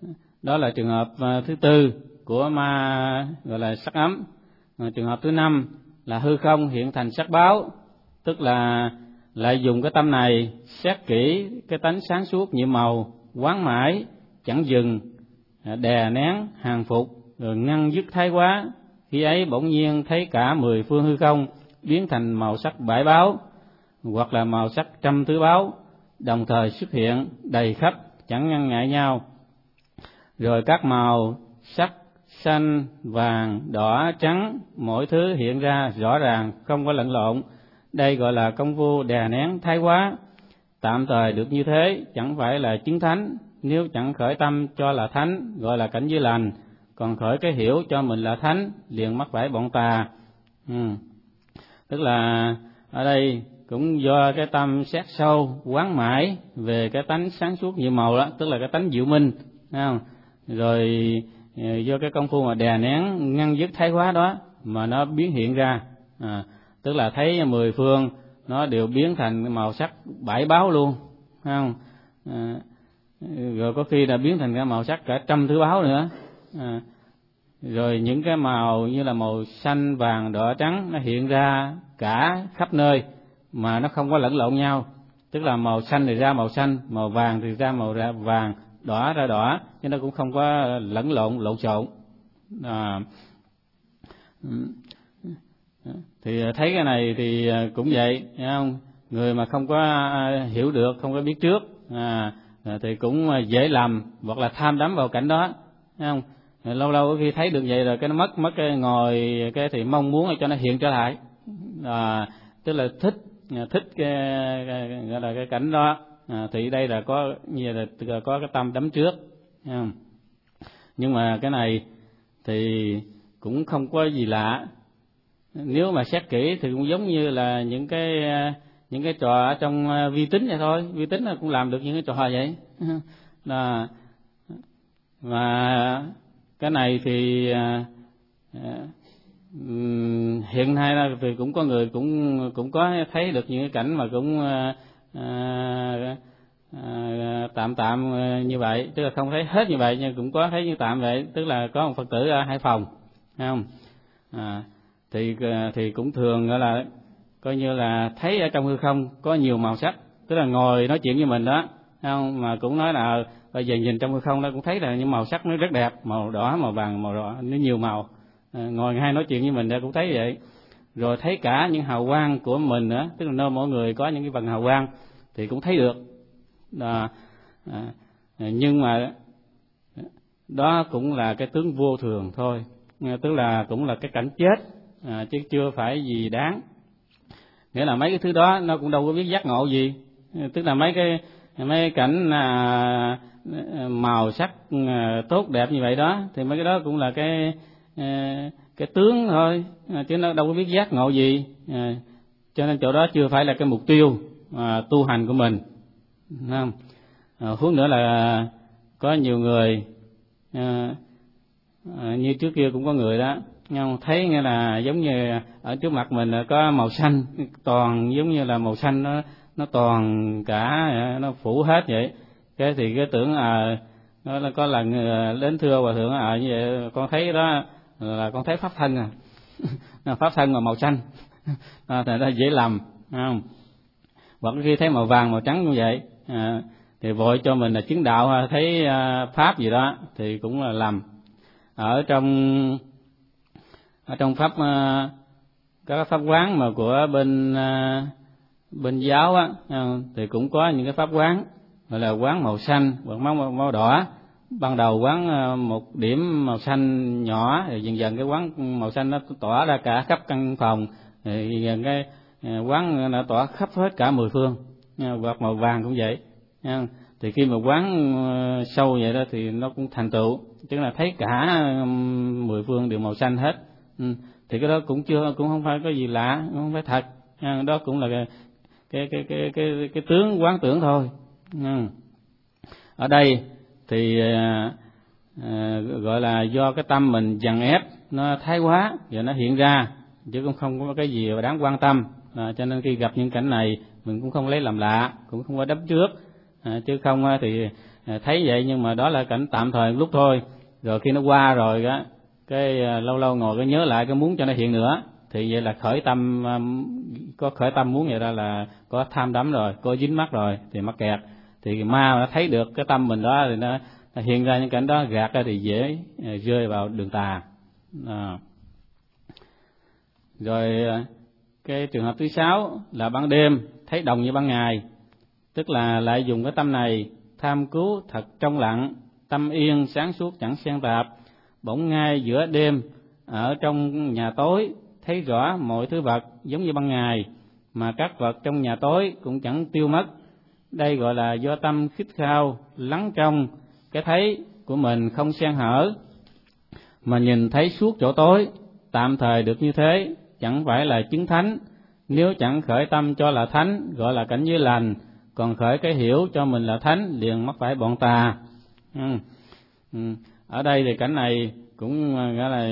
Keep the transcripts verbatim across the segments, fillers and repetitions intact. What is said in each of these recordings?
Đó là trường hợp thứ tư của ma gọi là sắc ấm. Trường hợp thứ năm là hư không hiện thành sắc báo, tức là lại dùng cái tâm này xét kỹ cái tánh sáng suốt nhiệm màu, quán mãi chẳng dừng, đè nén hàng phục, rồi ngăn dứt thái quá. Khi ấy bỗng nhiên thấy cả mười phương hư không biến thành màu sắc bãi báo hoặc là màu sắc trăm thứ báo, đồng thời xuất hiện đầy khắp, chẳng ngăn ngại nhau. Rồi các màu sắc xanh, vàng, đỏ, trắng, mỗi thứ hiện ra rõ ràng, không có lẫn lộn. Đây gọi là công phu đè nén thái quá. Tạm thời được như thế chẳng phải là chứng thánh, nếu chẳng khởi tâm cho là thánh gọi là cảnh giới lành, còn khởi cái hiểu cho mình là thánh liền mắc phải bọn tà. Ừ. Tức là ở đây cũng do cái tâm xét sâu quán mãi về cái tánh sáng suốt nhiệm màu đó, tức là cái tánh diệu minh, thấy không? Rồi do cái công phu mà đè nén ngăn dứt thái quá đó mà nó biến hiện ra, à, tức là thấy mười phương nó đều biến thành màu sắc bảy báo luôn, thấy không? À, rồi có khi là biến thành cái màu sắc cả trăm thứ báo nữa. À, rồi những cái màu như là màu xanh, vàng, đỏ, trắng nó hiện ra cả khắp nơi mà nó không có lẫn lộn nhau, tức là màu xanh thì ra màu xanh, màu vàng thì ra màu ra vàng, đỏ ra đỏ, chứ nó cũng không có lẫn lộn lộn xộn. À, thì thấy cái này thì cũng vậy, thấy không? Người mà không có hiểu được, không có biết trước, à, thì cũng dễ lầm hoặc là tham đắm vào cảnh đó, thấy không? Lâu lâu khi thấy được vậy rồi cái nó mất mất cái ngồi cái thì mong muốn cho nó hiện trở lại, à, tức là thích thích cái, cái gọi là cái cảnh đó. À, thì đây là có như là có cái tâm đắm trước, thấy không? Nhưng mà cái này thì cũng không có gì lạ. Nếu mà xét kỹ thì cũng giống như là những cái những cái trò ở trong vi tính vậy thôi, vi tính là cũng làm được những cái trò vậy. Là mà cái này thì à, à, hiện nay là thì cũng có người cũng cũng có thấy được những cái cảnh mà cũng à, à, à, tạm tạm như vậy, tức là không thấy hết như vậy nhưng cũng có thấy như tạm vậy, tức là có một Phật tử ở Hải Phòng, thấy không? À, thì thì cũng thường gọi là coi như là thấy ở trong hư không có nhiều màu sắc, tức là ngồi nói chuyện với mình đó, thấy không? Mà cũng nói là bây giờ nhìn trong hư không đó cũng thấy là những màu sắc nó rất đẹp, màu đỏ, màu vàng, màu đỏ, nó nhiều màu. À, ngồi ngay nói chuyện với mình đó cũng thấy vậy. Rồi thấy cả những hào quang của mình nữa, tức là nơi mỗi người có những cái vần hào quang thì cũng thấy được. À, à, nhưng mà đó cũng là cái tướng vô thường thôi, tức là cũng là cái cảnh chết, à, chứ chưa phải gì đáng. Nghĩa là mấy cái thứ đó nó cũng đâu có biết giác ngộ gì, tức là mấy cái mấy cái cảnh à, màu sắc à, tốt đẹp như vậy đó thì mấy cái đó cũng là cái à, cái tướng thôi, à, chứ nó đâu có biết giác ngộ gì, à, cho nên chỗ đó chưa phải là cái mục tiêu à, tu hành của mình, không? À, huống nữa là có nhiều người à, à, như trước kia cũng có người đó, nhưng thấy nghe là giống như ở trước mặt mình có màu xanh, toàn giống như là màu xanh nó nó toàn cả nó phủ hết vậy, cái thì cái tưởng à nó là có lần đến thưa hòa thượng à như vậy con thấy đó là con thấy pháp thân à pháp thân mà màu xanh, à, thì nó dễ lầm, không? Hoặc khi thấy màu vàng màu trắng như vậy à, thì vội cho mình là chứng đạo thấy à, pháp gì đó thì cũng là lầm. Ở trong ở trong pháp các pháp quán mà của bên bên giáo á thì cũng có những cái pháp quán gọi là quán màu xanh hoặc màu màu đỏ. Ban đầu quán một điểm màu xanh nhỏ, rồi dần dần cái quán màu xanh nó tỏa ra cả khắp căn phòng, thì dần cái quán nó tỏa khắp hết cả mười phương. Hoặc màu vàng cũng vậy, thì khi mà quán sâu vậy đó thì nó cũng thành tựu, tức là thấy cả mười phương đều màu xanh hết. Ừ. Thì cái đó cũng chưa cũng không phải có gì lạ, không phải thật, đó cũng là cái cái cái cái cái, cái tướng quán tưởng thôi. Ừ. Ở đây thì à, à, gọi là do cái tâm mình dằn ép nó thái quá rồi nó hiện ra, chứ cũng không có cái gì đáng quan tâm, à, cho nên khi gặp những cảnh này mình cũng không lấy làm lạ, cũng không có đắm trước, à, chứ không thì thấy vậy, nhưng mà đó là cảnh tạm thời lúc thôi, rồi khi nó qua rồi á, cái lâu lâu ngồi cái nhớ lại cái muốn cho nó hiện nữa, thì vậy là khởi tâm, có khởi tâm muốn vậy ra là có tham đắm rồi, có dính mắc rồi thì mắc kẹt. Thì ma nó thấy được cái tâm mình đó thì nó, nó hiện ra những cảnh đó, gạt ra thì dễ rơi vào đường tà. À. Rồi cái trường hợp thứ sáu là ban đêm thấy đồng như ban ngày, tức là lại dùng cái tâm này tham cứu thật trong lặng, tâm yên sáng suốt chẳng xen tạp. Bỗng ngay giữa đêm ở trong nhà tối thấy rõ mọi thứ vật giống như ban ngày, mà các vật trong nhà tối cũng chẳng tiêu mất. Đây gọi là do tâm khít khao lắng trong cái thấy của mình không xen hở, mà nhìn thấy suốt chỗ tối. Tạm thời được như thế chẳng phải là chứng thánh, nếu chẳng khởi tâm cho là thánh gọi là cảnh giới lành, còn khởi cái hiểu cho mình là thánh liền mắc phải bọn tà. Ừ. Ừ. Ở đây thì cảnh này cũng gọi là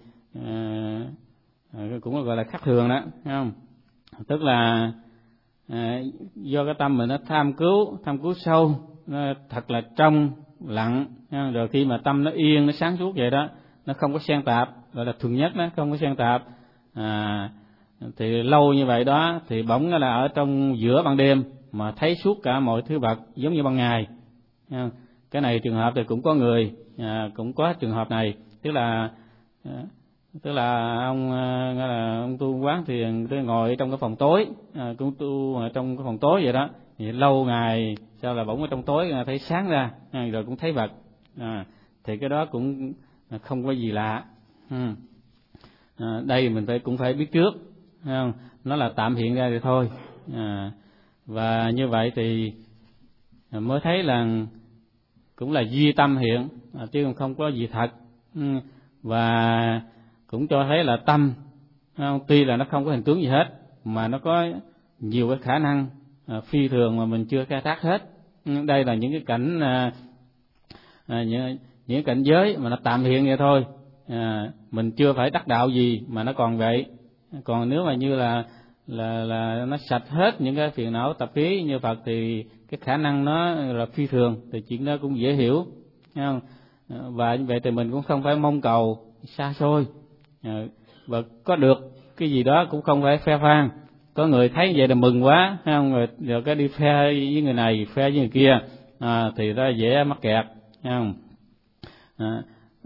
à, cũng gọi là khác thường đó, thấy không? Tức là à, do cái tâm mình nó tham cứu, tham cứu sâu, nó thật là trong lặng, rồi khi mà tâm nó yên, nó sáng suốt vậy đó, nó không có xen tạp, gọi là thuần nhất, nó không có xen tạp. À, thì lâu như vậy đó thì bỗng là ở trong giữa ban đêm mà thấy suốt cả mọi thứ vật giống như ban ngày. Cái này trường hợp thì cũng có người à, cũng có trường hợp này, tức là à, tức là ông gọi là ông tu quán thì tôi ngồi trong cái phòng tối, à, cũng tu ở trong cái phòng tối vậy đó, thì lâu ngày sau là bỗng ở trong tối thấy sáng ra, à, rồi cũng thấy vật, à, thì cái đó cũng không có gì lạ. Ừ. À, đây mình phải cũng phải biết trước, không? Nó là tạm hiện ra thì thôi, à, và như vậy thì mới thấy là cũng là duy tâm hiện, à, chứ không có gì thật. Ừ. Và cũng cho thấy là tâm, không? Tuy là nó không có hình tướng gì hết, mà nó có nhiều cái khả năng à, phi thường mà mình chưa khai thác hết. Ừ. Đây là những cái cảnh à, à, những, những cảnh giới mà nó tạm hiện vậy thôi. À, mình chưa phải đắc đạo gì mà nó còn vậy. Còn nếu mà như là là là nó sạch hết những cái phiền não tập khí như Phật thì cái khả năng nó là phi thường, thì chuyện đó cũng dễ hiểu, thấy không? Và như vậy thì mình cũng không phải mong cầu xa xôi, và có được cái gì đó cũng không phải khoe khoang. Có người thấy vậy là mừng quá, thấy không? Rồi, rồi cái đi khoe với người này, khoe với người kia, à, thì đó dễ mắc kẹt, thấy không? À,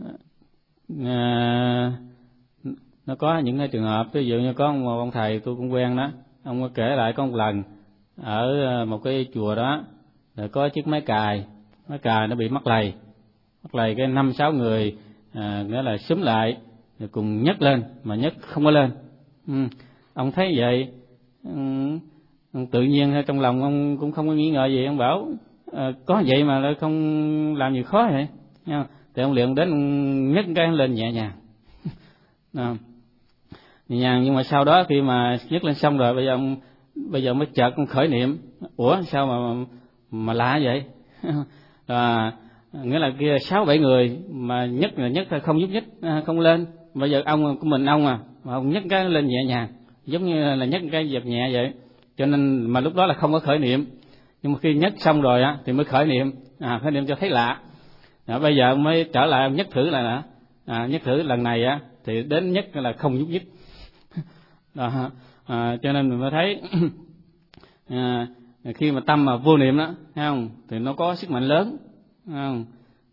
à, nó có những cái trường hợp, ví dụ như có một ông thầy tôi cũng quen đó, ông kể lại có một lần ở một cái chùa đó, rồi có chiếc máy cài, máy cài nó bị mắc lầy, mắc lầy cái năm sáu người à, nghĩa là xúm lại rồi cùng nhấc lên mà nhấc không có lên. Ừ. Ông thấy vậy, ừ, tự nhiên trong lòng ông cũng không có nghi ngờ gì, ông bảo à, có vậy mà lại không làm gì khó vậy. Thì ông liền đến nhấc cái lên nhẹ nhàng. À, nhẹ nhàng, nhưng mà sau đó khi mà nhấc lên xong rồi, bây giờ ông bây giờ mới chợt ông khởi niệm, ủa sao mà mà lạ vậy? À, nghĩa là kia sáu bảy người mà nhấc là nhấc không nhúc nhích, không lên. Bây giờ ông của mình ông à, mà ông nhấc cái lên nhẹ nhàng, giống như là nhấc cái dẹp nhẹ vậy. Cho nên mà lúc đó là không có khởi niệm, nhưng mà khi nhấc xong rồi á thì mới khởi niệm, à, khởi niệm cho thấy lạ. À, bây giờ mới trở lại ông nhấc thử là nè, à, nhấc thử lần này á thì đến nhấc là không nhúc nhích. Đó, à, cho nên mình mới thấy à, khi mà tâm mà vô niệm đó, thấy không, thì nó có sức mạnh lớn, thấy không?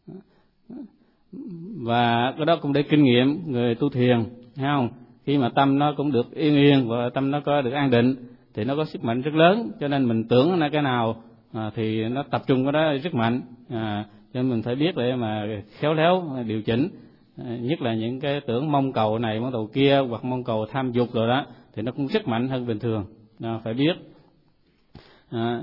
Và cái đó cũng để kinh nghiệm người tu thiền, thấy không? Khi mà tâm nó cũng được yên yên và tâm nó có được an định thì nó có sức mạnh rất lớn, cho nên mình tưởng là cái nào à, thì nó tập trung cái đó rất mạnh, à, cho nên mình phải biết để mà khéo léo điều chỉnh. À, nhất là những cái tưởng mong cầu này mong cầu kia hoặc mong cầu tham dục rồi đó thì nó cũng rất mạnh hơn bình thường, à, phải biết. À,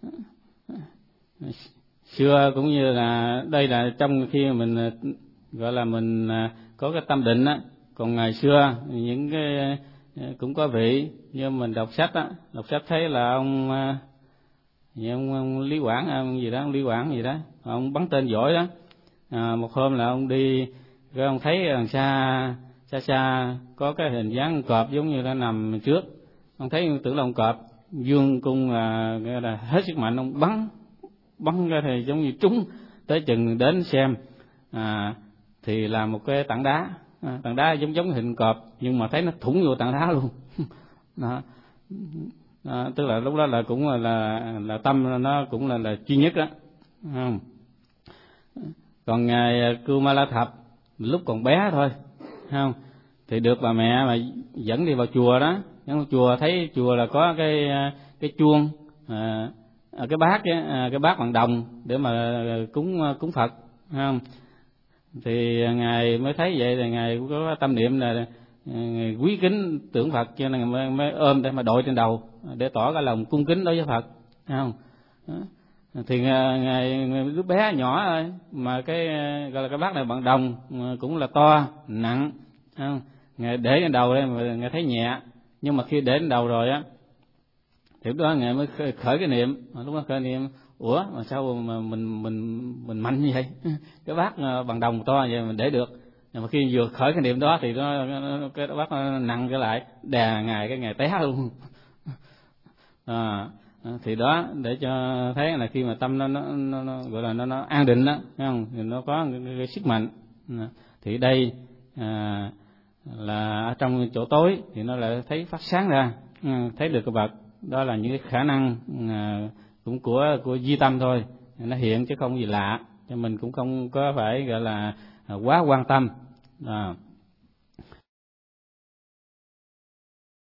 xưa cũng như là đây là trong khi mình gọi là mình có cái tâm định á, còn ngày xưa những cái cũng có vị như mình đọc sách á, đọc sách thấy là ông như ông, ông Lý Quảng ông gì đó, ông Lý Quảng gì đó, ông bắn tên giỏi đó. À, một hôm là ông đi rồi ông thấy đằng xa xa xa có cái hình dáng cọp giống như nó nằm trước, ông thấy tưởng là ông cọp dương cung là, là hết sức mạnh, ông bắn bắn ra thì giống như trúng tới chừng đến xem à, thì là một cái tảng đá, à, tảng đá giống giống hình cọp nhưng mà thấy nó thủng vô tảng đá luôn. Đó. Đó, tức là lúc đó là cũng là là, là tâm nó cũng là là duy nhất đó, không? Còn ngài Kumala Thập lúc còn bé thôi, không, thì được bà mẹ mà dẫn đi vào chùa đó, dẫn vào chùa thấy chùa là có cái cái chuông, à, cái bát á, cái bát bằng đồng để mà cúng cúng Phật, không? Thì ngài mới thấy vậy thì ngài cũng có tâm niệm là quý kính tưởng Phật, cho nên mới, mới ôm để mà đội trên đầu để tỏ cái lòng cung kính đối với Phật, không? Thì ngài đứa bé nhỏ thôi mà cái gọi là cái bát này bằng đồng cũng là to nặng, không? Ngài để trên đầu đây mà ngài thấy nhẹ, nhưng mà khi để trên đầu rồi á thì lúc đó ngài mới khởi cái niệm, lúc đó khởi niệm ủa mà sao mà mình mình mình mạnh như vậy, cái bát bằng đồng to vậy mình để được. Nhưng mà khi vừa khởi cái niệm đó thì nó, nó cái bát nó nặng trở lại, đè ngài cái ngài té luôn. À, thì đó để cho thấy là khi mà tâm nó nó, nó, nó gọi là nó, nó an định đó, thấy không? Thì nó có cái, cái, cái sức mạnh. Thì đây à, là ở trong chỗ tối thì nó lại thấy phát sáng ra, thấy được cái vật. Đó là những cái khả năng à, cũng của của duy tâm thôi, nó hiện chứ không gì lạ, cho mình cũng không có phải gọi là quá quan tâm. À.